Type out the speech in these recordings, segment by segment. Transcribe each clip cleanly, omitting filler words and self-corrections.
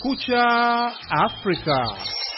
Kumekucha Afrika.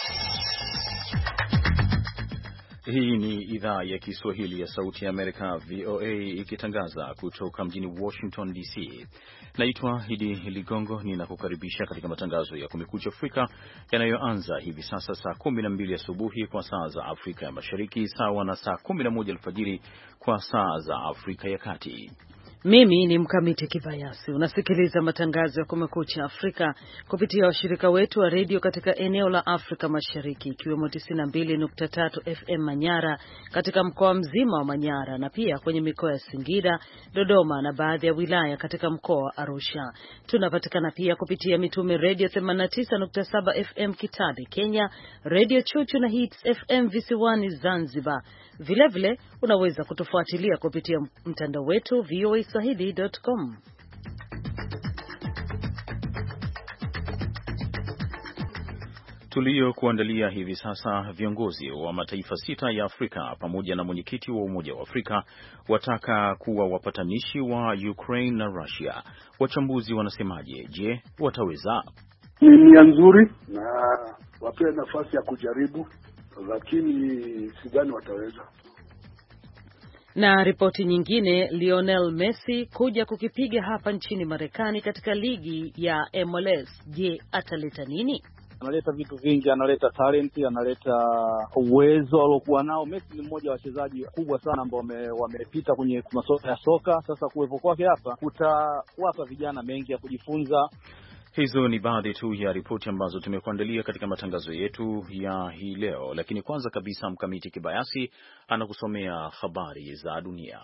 Hii ni idhaa ya Kiswahili ya Sauti ya Amerika, VOA, ikitangaza kutoka mjini Washington DC. Naitwa Hidi Ligongo, ninakukaribisha katika matangazo ya Kumekucha Afrika yanayoanza hivi sasa saa 12 asubuhi kwa saa za Afrika ya Mashariki, sawa na saa 11 alfajiri kwa saa za Afrika ya Kati. Mimi ni Mkamiti Kibayasi. Unasikiliza matangazo ya Kumekucha Afrika kupitia washirika wetu wa redio katika eneo la Afrika Mashariki, ikiwemo 92.3 FM Manyara katika mkoa mzima wa Manyara, na pia kwenye mikoa ya Singida, Dodoma na baadhi ya wilaya katika mkoa wa Arusha. Tunapatikana pia kupitia Mitume Radio 89.7 FM Kitale, Kenya, Radio Chuchu na Hits FM visiwani Zanzibar. Vilevile unaweza kutufuatilia kupitia mtandao wetu voaswahili.com. Tuliokuandalia hivi sasa: viongozi wa mataifa 6 ya Afrika pamoja na mwenyekiti wa Umoja wa Afrika wataka kuwa wapatanishi wa Ukraine na Russia. Wachambuzi wanasemaje? Je, wataweza? Ni nia nzuri na wapewe nafasi ya kujaribu, lakini sidhani wataweza. Na ripoti nyingine, Lionel Messi kuja kukipiga hapa nchini Marekani katika ligi ya MLS. Je, ataleta nini? Analeta vitu vingi, analeta talent, analeta uwezo aliokuwa nao. Messi ni mmoja wa wachezaji kubwa sana ambao wamepita kwenye masuala ya soka. Sasa kuwepo kwake hapa kutawapa vijana mengi ya kujifunza. Hizo ni baadhi tu ya ripoti ambazo tumekuandalia katika matangazo yetu ya hii leo, lakini kwanza kabisa Mkamiti Kibayasi anakusomea habari za dunia.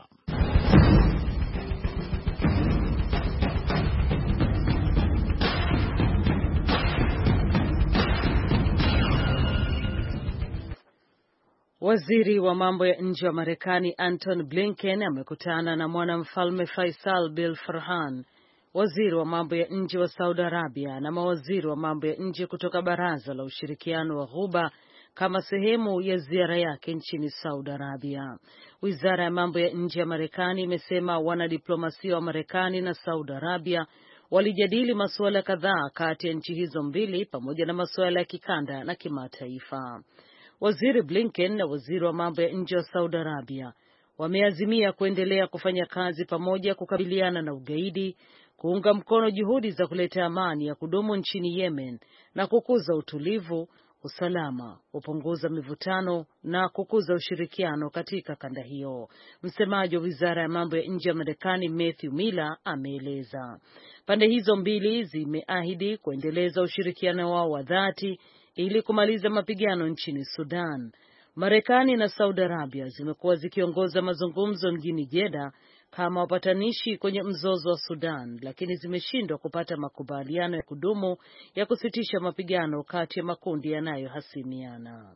Waziri wa mambo ya nje wa Marekani Anton Blinken amekutana na mwanamfalme Faisal bin Farhan, waziri wa mambo ya nje wa Saudi Arabia, na mawaziri wa mambo ya nje kutoka Baraza la Ushirikiano wa Ghuba kama sehemu ya ziara yake nchini Saudi Arabia. Wizara ya mambo ya nje ya Marekani imesema wanadiplomasia wa Marekani na Saudi Arabia walijadili masuala kadhaa kati ya nchi hizo mbili pamoja na masuala ya kikanda na kimataifa. Waziri Blinken na waziri wa mambo ya nje wa Saudi Arabia wameazimia kuendelea kufanya kazi pamoja kukabiliana na ugaidi, kuunga mkono juhudi za kuleta amani ya kudumu nchini Yemen na kukuza utulivu, usalama, kupunguza mivutano na kukuza ushirikiano katika kanda hiyo. Msemaji wa Wizara ya Mambo ya Nje ya Marekani Matthew Miller ameeleza pande hizo mbili zimeahidi kuendeleza ushirikiano wao wa dhati ili kumaliza mapigano nchini Sudan. Marekani na Saudi Arabia zimekuwa zikiongoza mazungumzo mjini Jeddah kama wapatanishi kwenye mzozo wa Sudan, lakini zimeshindwa kupata makubaliano ya kudumu ya kusitisha mapigano kati ya makundi yanayohasimiana.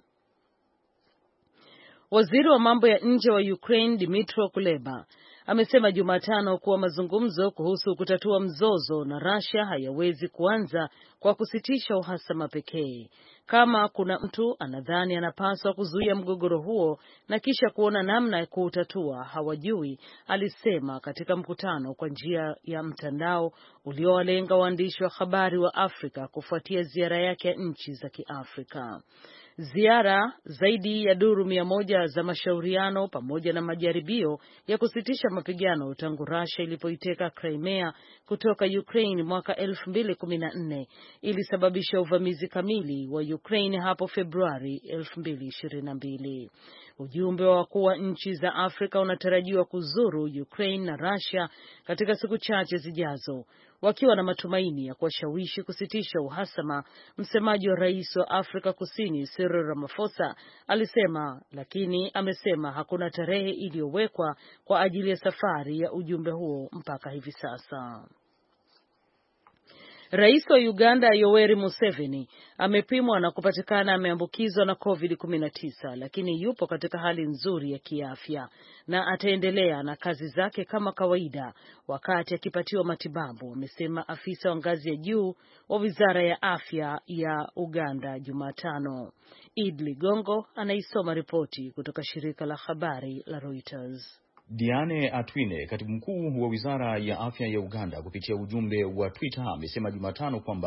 Waziri wa mambo ya nje wa Ukraine Dmytro Kuleba amesema Jumatano kuwa mazungumzo kuhusu kutatua mzozo na Russia hayawezi kuanza kwa kusitisha uhasama pekee. Kama kuna mtu anadhani anapaswa kuzuia mgogoro huo na kisha kuona namna ya kuutatua, hawajui, alisema katika mkutano kwa njia ya mtandao uliowalenga waandishi wa habari wa Afrika kufuatia ziara yake ya nchi za Kiafrika. Ziara zaidi ya duru 100 za mashauriano pamoja na majaribio ya kusitisha mapigano tangu Russia ilipoiteka Crimea kutoka Ukraine mwaka 2014 ilisababisha uvamizi kamili wa Ukraine hapo Februari 2022. Ujumbe wa wakuu wa nchi za Afrika unatarajiwa kuzuru Ukraine na Russia katika siku chache zijazo, wakiwa na matumaini ya kuwashawishi kusitisha uhasama. Msemaji wa rais wa Afrika Kusini Cyril Ramaphosa alisema, lakini amesema hakuna tarehe iliyowekwa kwa ajili ya safari ya ujumbe huo mpaka hivi sasa. Rais wa Uganda Yoweri Museveni amepimwa na kupatikana ameambukizwa na COVID-19, lakini yupo katika hali nzuri ya kiafya na ataendelea na kazi zake kama kawaida wakati akipatiwa matibabu, amesema afisa wa ngazi ya juu wa Wizara ya Afya ya Uganda Jumatano. Id Ligongo anaisoma ripoti kutoka shirika la habari la Reuters. Diane Atwine, katibu mkuu wa Wizara ya Afya ya Uganda, kupitia ujumbe wa Twitter amesema Jumatano kwamba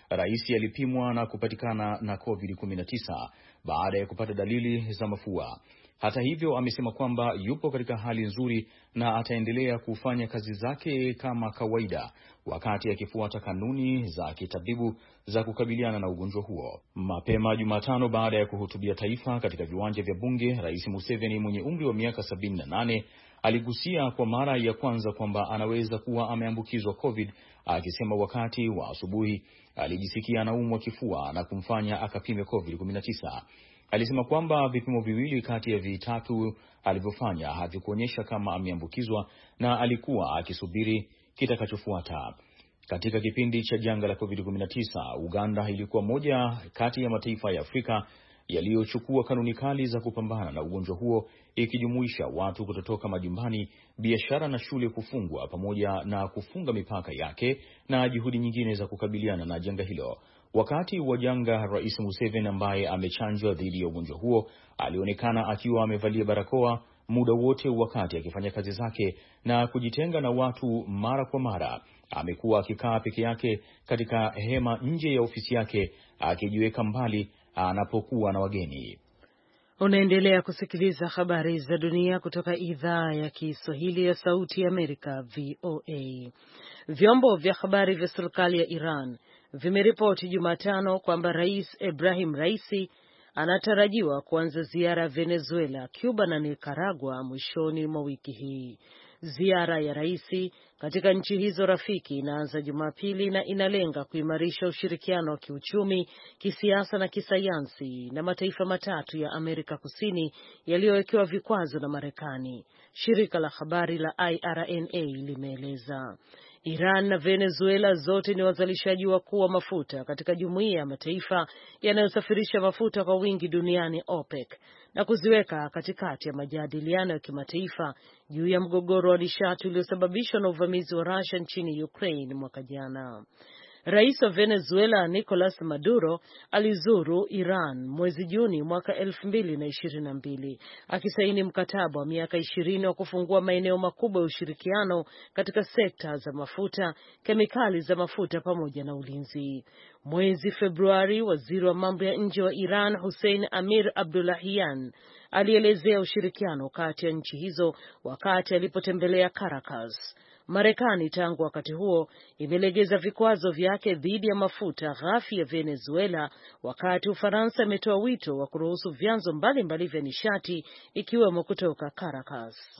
rais alipimwa na kupatikana na COVID-19 baada ya kupata dalili za mafua. Hata hivyo, amesema kwamba yupo katika hali nzuri na ataendelea kufanya kazi zake kama kawaida wakati akifuata kanuni za kitabibu za kukabiliana na ugonjwa huo. Mapema Jumatano, baada ya kuhutubia taifa katika viwanja vya bunge, Rais Museveni mwenye umri wa miaka 78 aligusia kwa mara ya kwanza kwamba anaweza kuwa ameambukizwa COVID, akisema wakati wa asubuhi alijisikia anaumwa kifua na kumfanya akapime COVID-19. Alisema kwamba vipimo viwili kati ya vitatu alivyofanya havikuonyesha kama ameambukizwa na alikuwa akisubiri kitakachofuata. Katika kipindi cha janga la COVID-19, Uganda ilikuwa moja kati ya mataifa ya Afrika yaliyochukua kanuni kali za kupambana na ugonjwa huo, ikijumuisha watu kutotoka majumbani, biashara na shule kufungwa, pamoja na kufunga mipaka yake na juhudi nyingine za kukabiliana na janga hilo. Wakati wa janga, Rais Museveni ambaye amechanjwa dhidi ya ugonjwa huo alionekana akiwa amevalia barakoa muda wote wakati akifanya kazi zake na kujitenga na watu mara kwa mara. Amekuwa akikaa peke yake katika hema nje ya ofisi yake akijiweka mbali anapokuwa na wageni. Unaendelea kusikiliza habari za dunia kutoka idhaa ya Kiswahili ya Sauti ya Amerika, VOA. Vyombo vya habari vya serikali ya Iran vimeripoti Jumatano kwamba Rais Ebrahim Raisi anatarajiwa kuanza ziara ya Venezuela, Cuba na Nicaragua mwishoni mwa wiki hii. Ziara ya Raisi katika nchi hizo rafiki inaanza Jumapili na inalenga kuimarisha ushirikiano wa kiuchumi, kisiasa na kisayansi na mataifa matatu ya Amerika Kusini yaliyowekewa vikwazo na Marekani, shirika la habari la IRNA limeeleza. Iran na Venezuela zote ni wazalishaji wakuu wa mafuta katika jumuiya ya mataifa yanayosafirisha mafuta kwa wingi duniani, OPEC, na kuziweka katikati ya majadiliano ya kimataifa juu ya mgogoro wa nishati uliosababishwa na uvamizi wa Russia nchini Ukraine mwaka jana. Rais wa Venezuela Nicolas Maduro alizuru Iran mwezi Juni mwaka 2022 akisaini mkataba wa miaka 20 wa kufungua maeneo makubwa ya ushirikiano katika sekta za mafuta, kemikali za mafuta pamoja na ulinzi. Mwezi Februari, waziri wa mambo ya nje wa Iran Hussein Amir Abdullahian alielezea ushirikiano kati ya nchi hizo wakati alipotembelea Caracas. Marekani tangu wakati huo imelegeza vikwazo vyake dhidi ya mafuta ghafi ya Venezuela, wakati Ufaransa imetoa wito wa kuruhusu vyanzo mbalimbali vya nishati ikiwemo kutoka Caracas.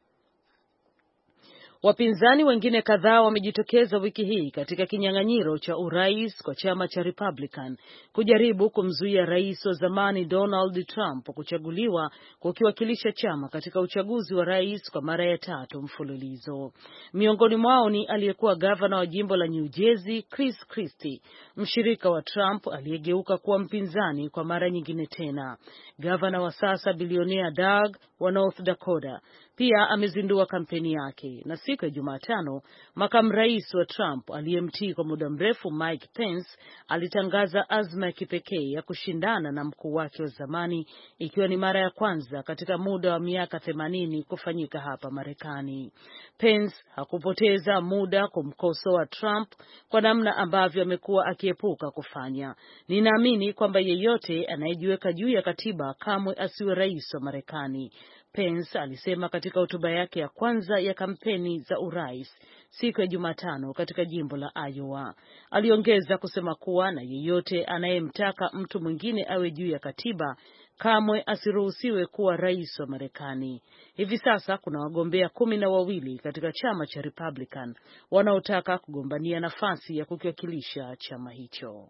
Wapinzani wengine kadhaa wamejitokeza wiki hii katika kinyang'anyiro cha urais kwa chama cha Republican kujaribu kumzuia rais wa zamani Donald Trump kuchaguliwa kukiwakilisha chama katika uchaguzi wa rais kwa mara ya 3 mfululizo. Miongoni mwao ni aliyekuwa gavana wa jimbo la New Jersey Chris Christie, mshirika wa Trump aliyegeuka kuwa mpinzani kwa mara nyingine tena. Gavana wa sasa bilionea Doug wa North Dakota pia amezindua kampeni yake, na siku ya Jumatano makamu rais wa Trump aliyemtii kwa muda mrefu Mike Pence alitangaza azma ya kipekee ya kushindana na mkuu wake wa zamani, ikiwa ni mara ya kwanza katika muda wa miaka 80 kufanyika hapa Marekani. Pence hakupoteza muda kumkosoa Trump kwa namna ambavyo amekuwa akiepuka kufanya. Ninaamini kwamba yeyote anayejiweka juu ya katiba kamwe asiwe rais wa Marekani, Pence alisema katika hotuba yake ya kwanza ya kampeni za urais siku ya Jumatano katika jimbo la Iowa. Aliongeza kusema kuwa na yeyote anayemtaka mtu mwingine awe juu ya katiba kamwe asiruhusiwe kuwa rais wa Marekani. Hivi sasa kuna wagombea 12 katika chama cha Republican wanaotaka kugombania nafasi ya kukiwakilisha chama hicho.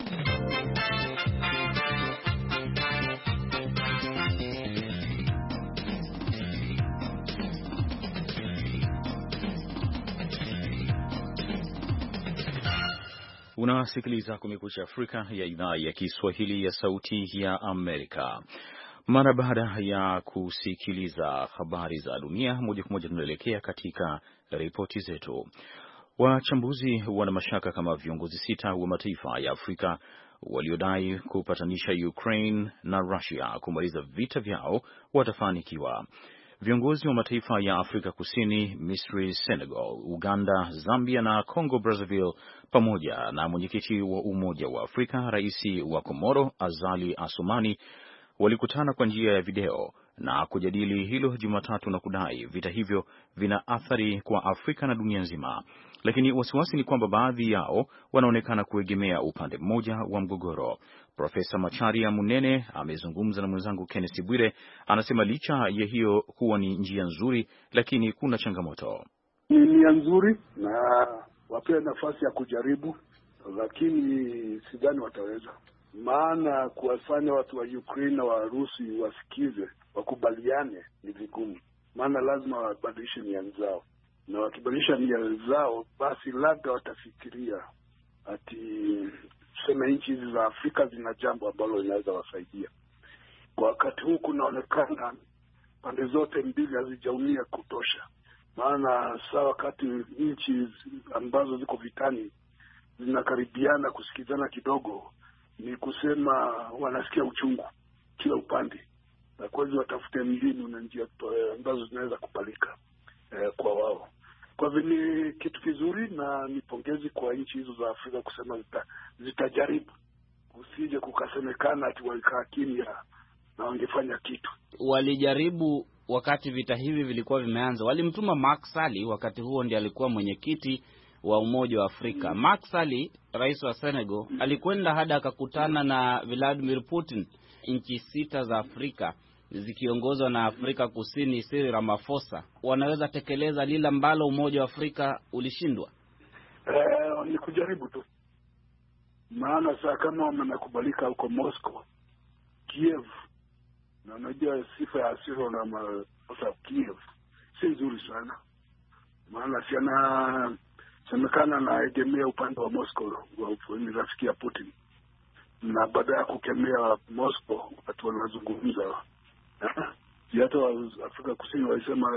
Unasikiliza Kumekucha Afrika ya idhaa ya Kiswahili ya Sauti ya Amerika. Mara baada ya kusikiliza habari za dunia, moja kwa moja tunaelekea katika ripoti zetu. Wachambuzi wana mashaka kama viongozi 6 wa mataifa ya Afrika waliodai kupatanisha Ukraine na Russia kumaliza vita vyao watafanikiwa. Viongozi wa mataifa ya Afrika Kusini, Misri, Senegal, Uganda, Zambia na Congo Brazzaville pamoja na mwenyekiti wa Umoja wa Afrika, Rais wa Komoro Azali Assoumani walikutana kwa njia ya video na kujadili hilo Jumatatu na kudai vita hivyo vina athari kwa Afrika na dunia nzima. Lakini wasiwasi ni kwamba baadhi yao wanaonekana kuegemea upande mmoja wa mgogoro. Profesa Macharia Munene amezungumza na mwenzangu Kenneth Bwire, anasema licha ya hiyo kuwa ni njia nzuri, lakini kuna changamoto. Ni nia nzuri na wapewe nafasi ya kujaribu, lakini sidhani wataweza. Maana kuwafanya watu wa Ukraine na Warusi wasikize, wakubaliane ni vigumu. Maana lazima wabadilishe nia zao. Na wakibadilisha nia zao, basi labda watafikiria ati tuseme nchi hizi za Afrika zina jambo ambalo linaweza wasaidia. Kwa wakati huu kunaonekana pande zote mbili hazijaumia kutosha. Maana saa wakati nchi ambazo ziko vitani zinakaribiana kusikizana kidogo, ni kusema wanasikia uchungu kila upande. Na kwa hivyo watafute mbinu na njia ambazo zinaweza kupalika kwa wao. Kwa hivyo ni kitu kizuri na ni pongezi kwa nchi hizo za Afrika kusema zitajaribu. Usije kukasemekana ati walikaa kimya na wangefanya kitu. Walijaribu wakati vita hivi vilikuwa vimeanza. Walimtuma Macky Sall, wakati huo ndiye alikuwa mwenyekiti wa Umoja wa Afrika. Macky Sall, rais wa Senegal, alikwenda hadi akakutana na Vladimir Putin. Nchi 6 za Afrika zikiongozwa na Afrika Kusini, Cyril Ramaphosa, wanaweza tekeleza lile ambalo Umoja wa Afrika ulishindwa? Ni kujaribu tu. Maana saa kama wamekubalika huko Moscow, Kiev, na unajua sifa ya Cyril Ramaphosa Kiev si nzuri sana. Maana siana semekana na egemea upande wa Moscow wa ni rafiki ya Putin. Na baada ya kukemea Moscow watu wanazungumza. Hata Afrika Kusini walisema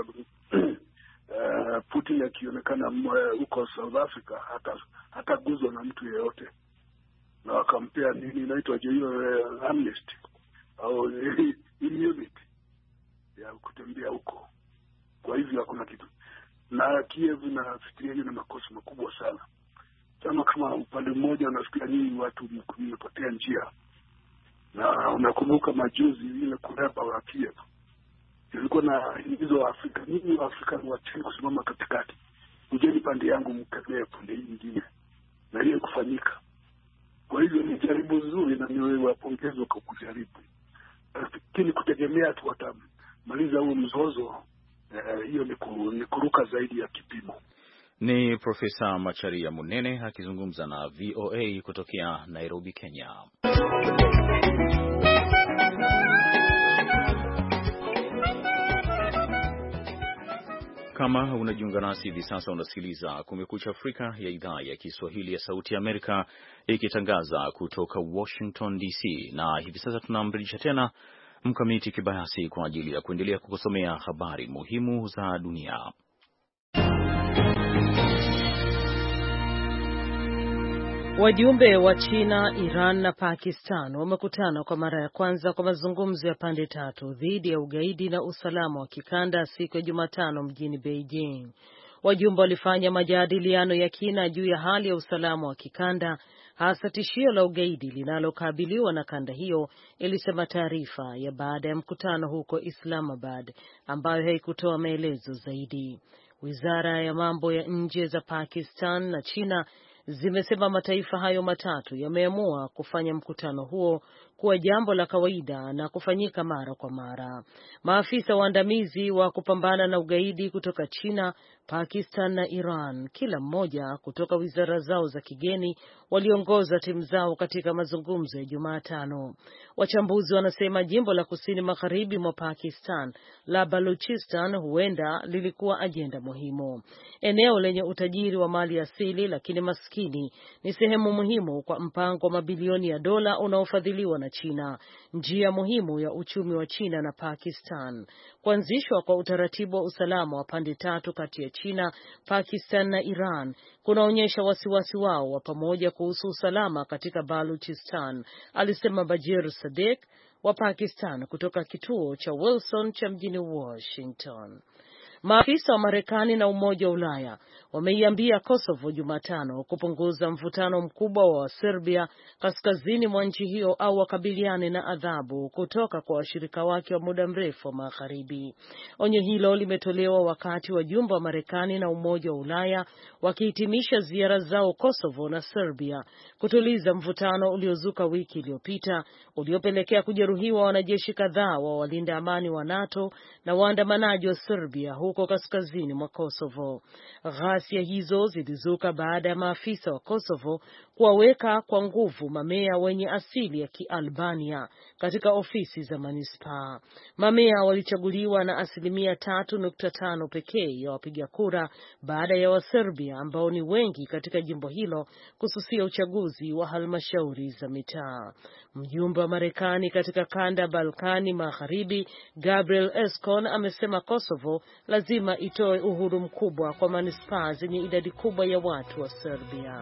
Putin akionekana huko South Africa hata guzwa na mtu yeyote. Na wakampea nini inaitwa hiyo amnesty au immunity ya kutembea huko. Kwa hivyo hakuna kitu. Na Kiev nafikiria ni makosa makubwa sana. Kama upande mmoja unafikiria nyinyi watu mmepotea njia. Na unakumbuka majuzi ile kureba wa Kiev. Ilikuwa na hizo wa Afrika. Nyinyi wa Afrika wacheni kusimama katikati. Ujeni pande yangu mkemee pande nyingine. Na hiyo kufanyika. Kwa hivyo ni jaribu nzuri na niwe wapongezwa kwa kujaribu. Lakini kutegemea tu watamaliza huo mzozo, hiyo ni kuruka zaidi ya kipimo. Ni Profesa Macharia Munene akizungumza na VOA kutokea Nairobi, Kenya. Kama unajiunga nasi hivi sasa, unasikiliza Kumekucha Afrika ya idhaa ya Kiswahili ya Sauti ya Amerika ikitangaza kutoka Washington DC, na hivi sasa tunamrudisha tena Mkamiti Kibayasi kwa ajili ya kuendelea kukusomea habari muhimu za dunia. Wajumbe wa China, Iran na Pakistan wamekutana kwa mara ya kwanza kwa mazungumzo ya pande tatu dhidi ya ugaidi na usalama wa kikanda siku ya Jumatano mjini Beijing. Wajumbe walifanya majadiliano ya kina juu ya hali ya usalama wa kikanda, hasa tishio la ugaidi linalokabiliwa na kanda hiyo, ilisema taarifa ya baada ya mkutano huko Islamabad ambayo haikutoa maelezo zaidi. Wizara ya mambo ya nje za Pakistan na China zimesema mataifa hayo matatu yameamua kufanya mkutano huo kuwa jambo la kawaida na kufanyika mara kwa mara. Maafisa waandamizi wa kupambana na ugaidi kutoka China, Pakistan na Iran, kila mmoja kutoka wizara zao za kigeni, waliongoza timu zao katika mazungumzo ya Jumatano. Wachambuzi wanasema jimbo la kusini magharibi mwa Pakistan la Baluchistan huenda lilikuwa ajenda muhimu. Eneo lenye utajiri wa mali asili lakini maskini ni sehemu muhimu kwa mpango wa mabilioni ya dola unaofadhiliwa na China, njia muhimu ya uchumi wa China na Pakistan. Kuanzishwa kwa utaratibu wa usalama wa pande tatu kati ya China, Pakistan na Iran kunaonyesha wasiwasi wao wa pamoja kuhusu usalama katika Baluchistan, alisema Bajir Sadek, wa Pakistan kutoka kituo cha Wilson cha mjini Washington. Maafisa wa Marekani na Umoja wa Ulaya wameiambia Kosovo Jumatano kupunguza mvutano mkubwa wa Serbia kaskazini mwa nchi hiyo au wakabiliane na adhabu kutoka kwa washirika wake wa muda mrefu wa magharibi. Onyo hilo limetolewa wakati wajumbe wa Marekani na Umoja wa Ulaya wakihitimisha ziara zao Kosovo na Serbia kutuliza mvutano uliozuka wiki iliyopita uliopelekea kujeruhiwa wanajeshi kadhaa wa walinda amani wa NATO na waandamanaji wa Serbia huko kaskazini mwa Kosovo. Ghasia hizo zilizuka baada ya maafisa wa Kosovo kuwaweka kwa nguvu mamea wenye asili ya Kialbania katika ofisi za manispaa. Mamea walichaguliwa na 3.5% pekee ya wapiga kura baada ya Waserbia ambao ni wengi katika jimbo hilo kususia uchaguzi wa halmashauri za mitaa. Mjumbe wa Marekani katika kanda Balkani Magharibi, Gabriel Escon, amesema Kosovo lazima itoe uhuru mkubwa kwa manispaa zenye idadi kubwa ya watu wa Serbia.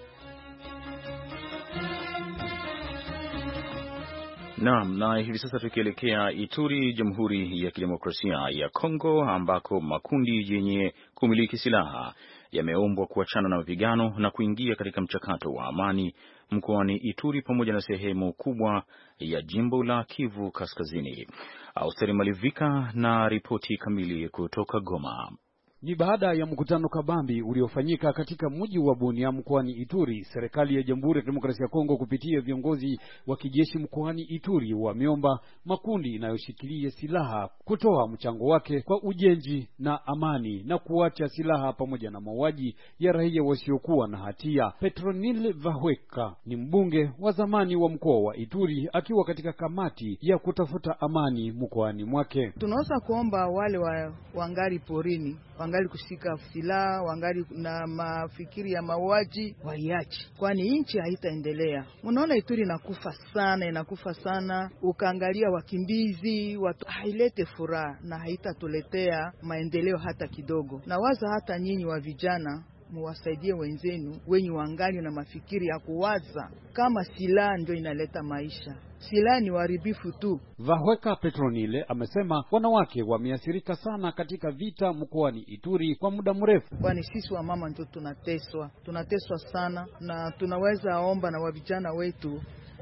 Naam, na hivi sasa tukielekea Ituri, Jamhuri ya Kidemokrasia ya Kongo, ambako makundi yenye kumiliki silaha yameombwa kuachana na mapigano na kuingia katika mchakato wa amani mkoani Ituri pamoja na sehemu kubwa ya jimbo la Kivu Kaskazini. Austeri Malivika na ripoti kamili kutoka Goma. Ni baada ya mkutano kabambi uliofanyika katika mji wa Bunia mkoani Ituri, serikali ya Jamhuri ya Kidemokrasia ya Kongo kupitia viongozi wa kijeshi mkoani Ituri wameomba makundi inayoshikilia silaha kutoa mchango wake kwa ujenzi na amani na kuacha silaha pamoja na mauaji ya raia wasiokuwa na hatia. Petronile Vahweka ni mbunge wa zamani wa mkoa wa Ituri akiwa katika kamati ya kutafuta amani mkoani mwake. Tunaweza kuomba wale wangali porini, wangali kushika silaha, wangali na mafikiri ya mauaji waiache, kwani nchi haitaendelea. Unaona Ituri inakufa sana. Ukaangalia wakimbizi, watu hailete furaha na haitatuletea maendeleo hata kidogo. Na waza hata nyinyi wa vijana muwasaidie wenzenu wenye wangali na mafikiri ya kuwaza kama silaha ndio inaleta maisha. Silaha ni uharibifu tu. Vahweka Petronile amesema wanawake wameathirika sana katika vita mkoani Ituri kwa muda mrefu. Kwani sisi wa mama ndio tunateswa sana, na tunaweza omba na wavijana wetu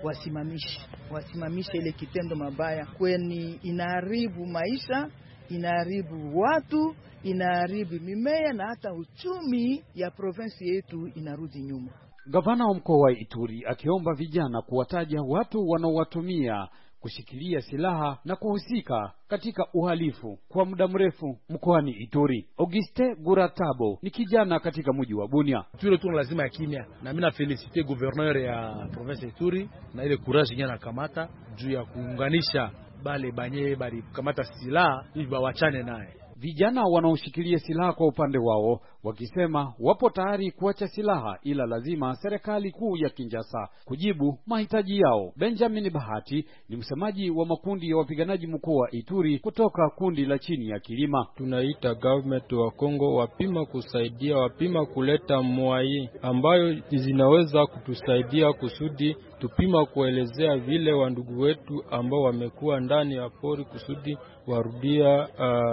wasimamishe ile kitendo mabaya, kwani inaharibu maisha, inaharibu watu, inaharibu mimea na hata uchumi ya province yetu inarudi nyuma. Gavana wa mkoa wa Ituri akiomba vijana kuwataja watu wanaowatumia kushikilia silaha na kuhusika katika uhalifu kwa muda mrefu mkoani Ituri. Auguste Guratabo ni kijana katika mji wa Bunia. Ituri tu lazima ya kimya, na mimi na felicite gouverneur ya province Ituri na ile courage nyana kamata juu ya kuunganisha bale bali kamata silaha ili bawachane naye. Vijana wanaoshikilia silaha kwa upande wao wakisema wapo tayari kuacha silaha, ila lazima serikali kuu ya Kinshasa kujibu mahitaji yao. Benjamin Bahati ni msemaji wa makundi ya wapiganaji mkoa wa Ituri kutoka kundi la chini ya Kilima. Tunaita government wa Kongo wapima kusaidia, wapima kuleta mwai ambayo zinaweza kutusaidia kusudi tupima kuelezea vile wandugu wetu ambao wamekuwa ndani ya pori kusudi warudia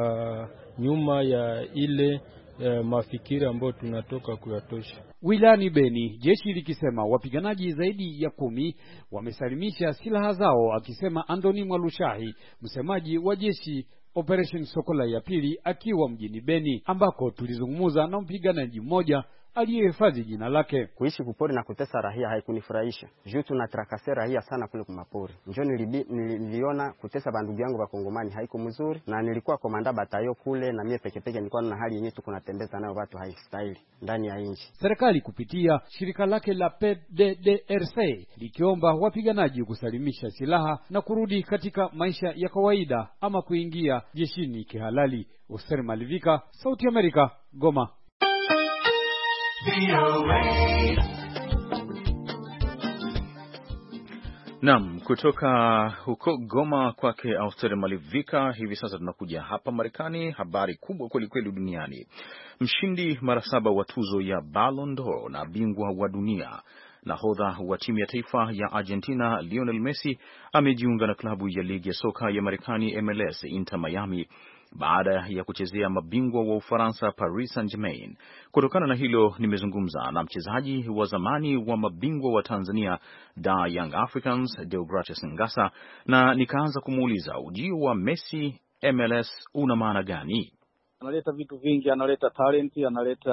nyuma ya ile mafikiri ambayo tunatoka kuyatosha. Wilani Beni, jeshi likisema wapiganaji zaidi ya 10 wamesalimisha silaha zao, akisema Andoni Mwalushahi, msemaji wa jeshi Operation Sokola ya pili, akiwa mjini Beni ambako tulizungumza na mpiganaji mmoja aliyehifadhi jina lake. Kuishi kupori na kutesa rahia haikunifurahisha. Juu tunatrakase rahia sana kule kumapori. Njoo niliona kutesa bandugu yangu wa Kongomani haiko mzuri, na nilikuwa komanda batayo kule, na mie peke nilikuwa na hali yenyewe tuko natembeza nayo watu haistahili ndani ya nchi. Serikali kupitia shirika lake la PDDRC likiomba wapiganaji kusalimisha silaha na kurudi katika maisha ya kawaida ama kuingia jeshini kihalali. Austeri Malivika, Sauti ya Amerika, Goma. Naam, kutoka huko Goma kwake Austeri Malivika. Hivi sasa tunakuja hapa Marekani, habari kubwa kweli kweli duniani. Mshindi mara 7 wa tuzo ya Ballon d'Or na bingwa wa dunia Nahodha wa timu ya taifa ya Argentina Lionel Messi amejiunga na klabu ya ligi ya soka ya Marekani MLS Inter Miami baada ya kuchezea mabingwa wa Ufaransa Paris Saint-Germain. Kutokana na hilo, nimezungumza na mchezaji wa zamani wa mabingwa wa Tanzania Young Africans Deogratis Ngasa, na nikaanza kumuuliza ujio wa Messi MLS una maana gani? Analeta vitu vingi, analeta talenti, analeta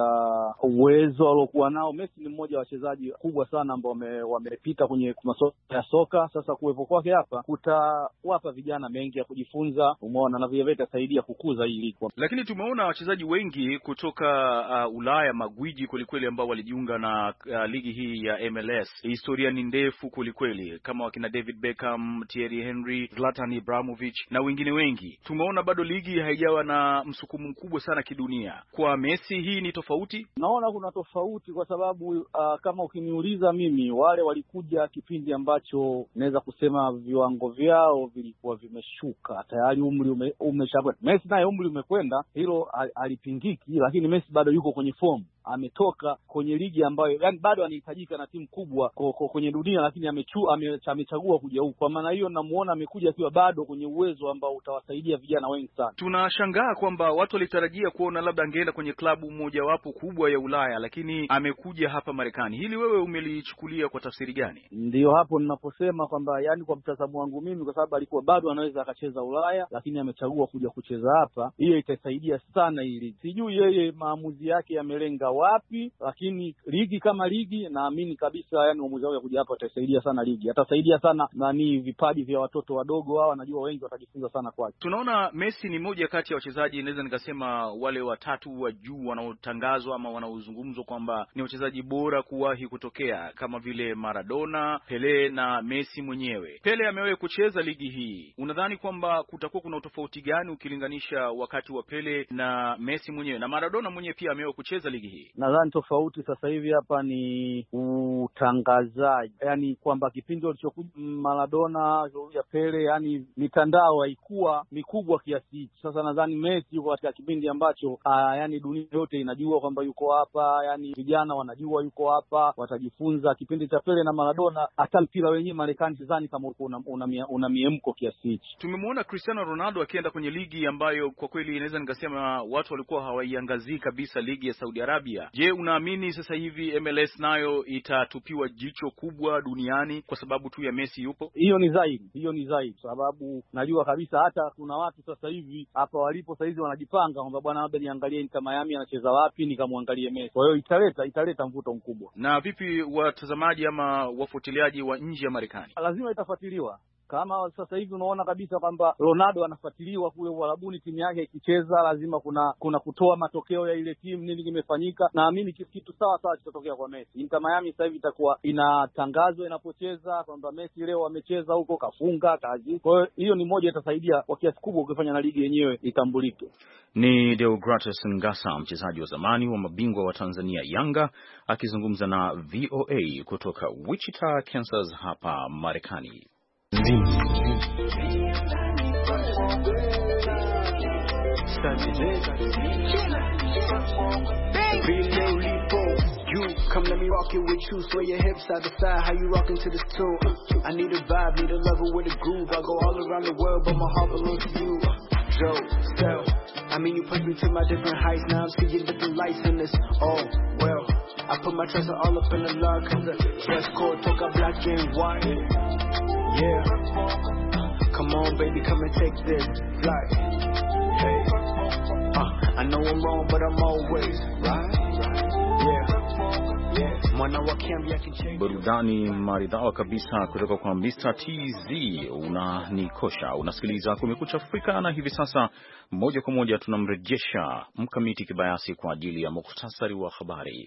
uwezo aliokuwa nao. Messi ni mmoja wa wachezaji kubwa sana ambao wamepita kwenye masuala ya soka. Sasa kuwepo kwake hapa kutawapa vijana mengi ya kujifunza, umeona, na vile vitasaidia kukuza hii ligi. Lakini tumeona wachezaji wengi kutoka Ulaya, magwiji kwelikweli, ambao walijiunga na ligi hii ya MLS. Historia ni ndefu kwelikweli, kama wakina David Beckham, Thierry Henry, Zlatan Ibrahimovic na wengine wengi. Tumeona bado ligi haijawa na msukumo mkubwa sana kidunia. Kwa Messi hii ni tofauti? Naona kuna tofauti kwa sababu kama ukiniuliza mimi, wale walikuja kipindi ambacho naweza kusema viwango vyao vilikuwa vimeshuka. Tayari umri umeshakwenda. Messi naye umri umekwenda, hilo alipingiki, lakini Messi bado yuko kwenye form. Ametoka kwenye ligi ambayo yani bado anahitajika na timu kubwa kwenye dunia, lakini amechagua kuja huko. Kwa maana hiyo namuona amekuja akiwa bado kwenye uwezo ambao utawasaidia vijana wengi sana. Tunashangaa kwamba watu walitarajia kuona labda angeenda kwenye klabu mojawapo kubwa ya Ulaya, lakini amekuja hapa Marekani. Hili wewe umelichukulia kwa tafsiri gani? Ndio hapo ninaposema kwamba yani kwa mtazamo wangu mimi, kwa sababu alikuwa bado anaweza akacheza Ulaya, lakini amechagua kuja kucheza hapa. Hiyo itasaidia sana hili. Sijui yeye maamuzi yake yamelenga wapi, lakini ligi kama ligi naamini kabisa yani uamuzi wao kuja hapa atasaidia sana ligi. Atasaidia sana vipaji vya watoto wadogo hawa, najua wengi watajifunza sana kwake. Tunaona Messi ni moja kati ya wachezaji, naweza nikasema wale watatu wa juu wanaotangazwa ama wanaozungumzwa kwamba ni wachezaji bora kuwahi kutokea, kama vile Maradona, Pele na Messi mwenyewe. Pele amewahi kucheza ligi hii. Unadhani kwamba kutakuwa kuna utofauti gani ukilinganisha wakati wa Pele na Messi mwenyewe, na Maradona mwenyewe pia amewahi kucheza ligi hii? Nadhani tofauti sasa hivi hapa ni utangazaji, yani kwamba kipindi alichokuja Maradona ya Pele, yani mitandao haikuwa mikubwa kiasi hicho. Sasa nadhani Messi yuko katika kipindi ambacho yani dunia yote inajua kwamba yuko hapa, yani vijana wanajua yuko hapa, watajifunza. Kipindi cha Pele na Maradona hata mpira wenyewe Marekani sidhani kama una miemko kiasi hicho. Tumemwona Cristiano Ronaldo akienda kwenye ligi ambayo kwa kweli naweza nikasema watu walikuwa hawaiangazii kabisa, ligi ya Saudi Arabia. Je, unaamini sasa hivi MLS nayo itatupiwa jicho kubwa duniani kwa sababu tu ya Messi yupo? Hiyo ni zaidi sababu najua kabisa hata kuna watu sasa hivi hapa walipo sasa hivi wanajipanga kwamba bwana, labda niangalie Inter Miami anacheza wapi nikamwangalie Messi. Kwa hiyo italeta mvuto mkubwa. Na vipi watazamaji ama wafuatiliaji wa nje ya Marekani? Lazima itafuatiliwa. Kama sasa hivi unaona kabisa kwamba Ronaldo anafuatiliwa kule Uarabuni, timu yake ikicheza lazima kuna kutoa matokeo ya ile timu, nini kimefanyika. Naamini kitu sawa kitatokea kwa Messi. Inter Miami sasa hivi itakuwa inatangazwa inapocheza kwamba Messi leo amecheza huko, kafunga kazi. Kwa hiyo ni moja itasaidia kwa kiasi kubwa ukifanya na ligi yenyewe itambulike. Ni Deogratis Ngasa, mchezaji wa zamani wa mabingwa wa Tanzania Yanga, akizungumza na VOA kutoka Wichita, Kansas hapa Marekani. Come let me rock it with you, sway your hips side to side, how you rockin' to this tune. I need a vibe, need a level with a groove. I go all around the world, but my heart belongs to you. Joe, Stell, I mean you push me to my different heights. Now I'm seeing different lights in this. Oh, well, I put my trust all up in the love, cause the dress code talk a black and white. Yeah, come on baby, come and take this flight. Hey, I know I'm wrong, but I'm always right. Burudani maridhawa kabisa kutoka kwa Mr. TZ unanikosha. Unasikiliza Kumekucha Afrika, na hivi sasa moja kwa moja tunamrejesha Mkamiti Kibayasi kwa ajili ya mukhtasari wa habari.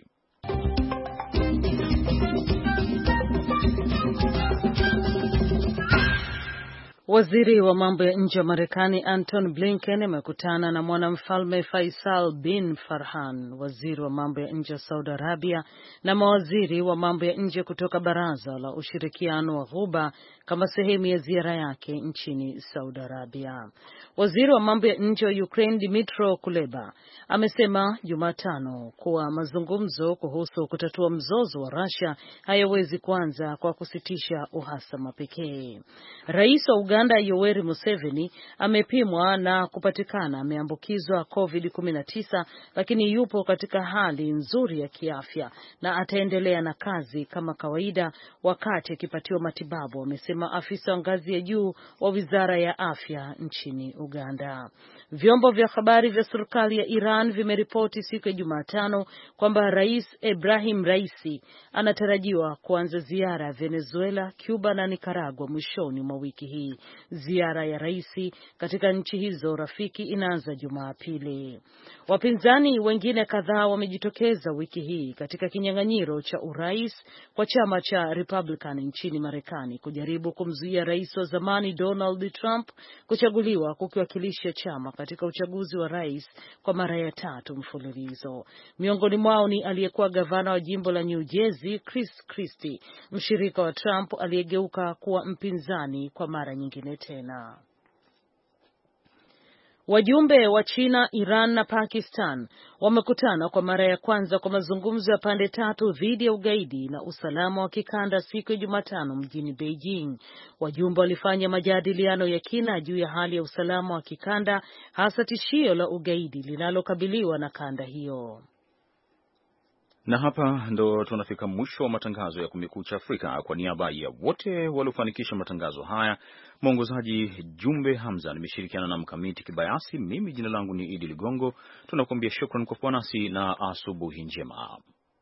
Waziri wa mambo ya nje wa Marekani Anton Blinken amekutana na mwanamfalme Faisal bin Farhan, waziri wa mambo ya nje wa Saudi Arabia, na mawaziri wa mambo ya nje kutoka Baraza la Ushirikiano wa Ghuba kama sehemu ya ziara yake nchini Saudi Arabia. Waziri wa mambo ya nje wa Ukraine Dmytro Kuleba amesema Jumatano kuwa mazungumzo kuhusu kutatua mzozo wa Russia hayawezi kuanza kwa kusitisha uhasama pekee. Rais wa Uganda Yoweri Museveni amepimwa na kupatikana ameambukizwa COVID-19, lakini yupo katika hali nzuri ya kiafya na ataendelea na kazi kama kawaida wakati akipatiwa matibabu, amesema afisa wa ngazi ya juu wa Wizara ya Afya nchini Uganda. Vyombo vya habari vya serikali ya Iran vimeripoti siku ya Jumatano kwamba Rais Ebrahim Raisi anatarajiwa kuanza ziara ya Venezuela, Cuba na Nicaragua mwishoni mwa wiki hii. Ziara ya Raisi katika nchi hizo rafiki inaanza Jumapili. Wapinzani wengine kadhaa wamejitokeza wiki hii katika kinyang'anyiro cha urais kwa chama cha Republican nchini Marekani kujaribu kumzuia rais wa zamani Donald Trump kuchaguliwa kukiwakilisha chama katika uchaguzi wa rais kwa mara ya 3 mfululizo. Miongoni mwao ni aliyekuwa gavana wa jimbo la New Jersey Chris Christie, mshirika wa Trump aliyegeuka kuwa mpinzani kwa mara nyingine tena. Wajumbe wa China, Iran na Pakistan wamekutana kwa mara ya kwanza kwa mazungumzo ya pande tatu dhidi ya ugaidi na usalama wa kikanda siku ya Jumatano mjini Beijing. Wajumbe walifanya majadiliano ya kina juu ya hali ya usalama wa kikanda, hasa tishio la ugaidi linalokabiliwa na kanda hiyo. Na hapa ndo tunafika mwisho wa matangazo ya Kumekucha Afrika. Kwa niaba ya wote waliofanikisha matangazo haya, mwongozaji Jumbe Hamza, nimeshirikiana na Mkamiti Kibayasi, mimi jina langu ni Idi Ligongo. Tunakuambia shukrani kwa kuwa nasi na asubuhi njema.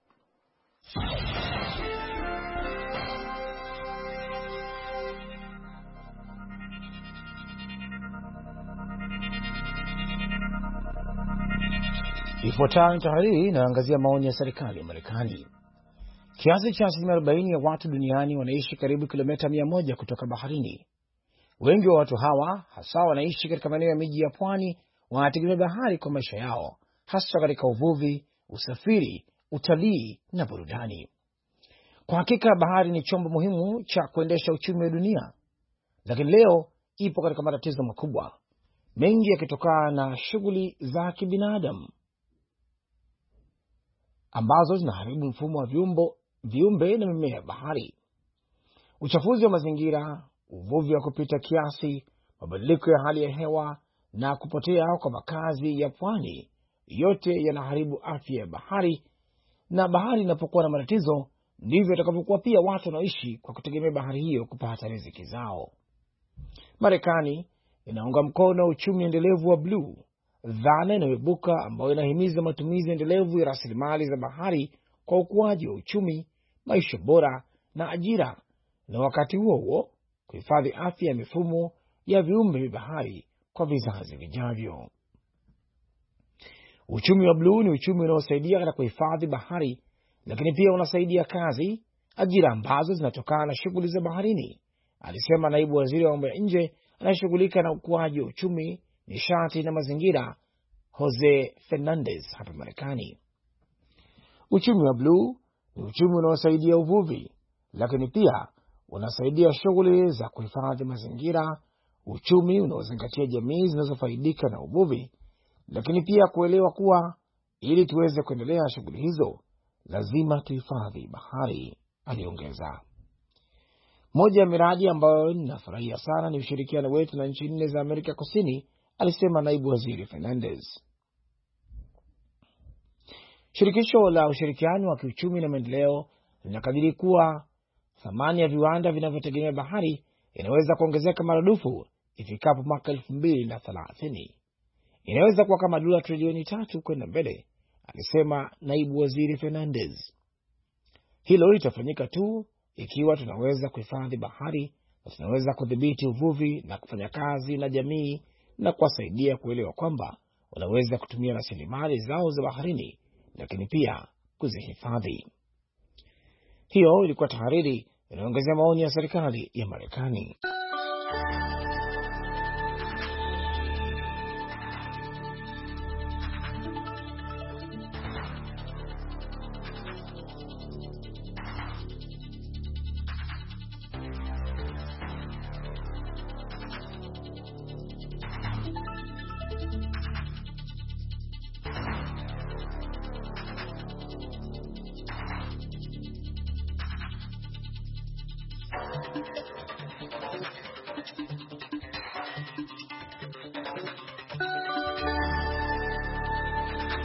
Ifuatayo ni tahariri inayoangazia maoni ya serikali ya Marekani. Kiasi cha 40% ya watu duniani wanaishi karibu kilomita 100 kutoka baharini. Wengi wa watu hawa, hasa wanaishi katika maeneo ya miji ya pwani, wanategemea bahari kwa maisha yao, hasa katika uvuvi, usafiri, utalii na burudani. Kwa hakika bahari ni chombo muhimu cha kuendesha uchumi wa dunia, lakini leo ipo katika matatizo makubwa, mengi yakitokana na shughuli za kibinadamu ambazo zinaharibu mfumo wa viumbe na mimea ya bahari. Uchafuzi wa mazingira, uvuvi wa kupita kiasi, mabadiliko ya hali ya hewa na kupotea kwa makazi ya pwani, yote yanaharibu afya ya bahari, na bahari inapokuwa na matatizo ndivyo itakavyokuwa pia watu wanaoishi kwa kutegemea bahari hiyo kupata riziki zao. Marekani inaunga mkono uchumi endelevu wa bluu, dhana inayoibuka ambayo inahimiza matumizi endelevu ya rasilimali za bahari kwa ukuaji wa uchumi, maisha bora na ajira, na wakati huo huo kuhifadhi afya ya mifumo ya viumbe vya bahari kwa vizazi vijavyo. Uchumi wa bluu ni uchumi unaosaidia katika kuhifadhi bahari, lakini pia unasaidia kazi, ajira ambazo zinatokana na shughuli za baharini, alisema naibu waziri wa mambo ya nje anayeshughulika na ukuaji wa uchumi, nishati na mazingira, Jose Fernandez hapa Marekani. Uchumi wa bluu ni uchumi unaosaidia uvuvi, lakini pia unasaidia shughuli za kuhifadhi mazingira, uchumi unaozingatia jamii zinazofaidika na uvuvi, lakini pia kuelewa kuwa ili tuweze kuendelea shughuli hizo lazima tuhifadhi bahari, aliongeza. Moja ya miradi ambayo ninafurahia sana ni ushirikiano wetu na nchi 4 za Amerika Kusini, alisema naibu waziri Fernandez. Shirikisho la ushirikiano wa kiuchumi na maendeleo linakadiri kuwa thamani ya viwanda vinavyotegemea bahari inaweza kuongezeka maradufu ifikapo mwaka 2030. Inaweza kuwa kama dola trilioni 3 kwenda mbele, alisema naibu waziri Fernandez. Hilo litafanyika tu ikiwa tunaweza kuhifadhi bahari na tunaweza kudhibiti uvuvi na kufanya kazi na jamii na kuwasaidia kuelewa kwamba wanaweza kutumia rasilimali zao za baharini, lakini pia kuzihifadhi. Hiyo ilikuwa tahariri inayoongezea maoni ya serikali ya Marekani.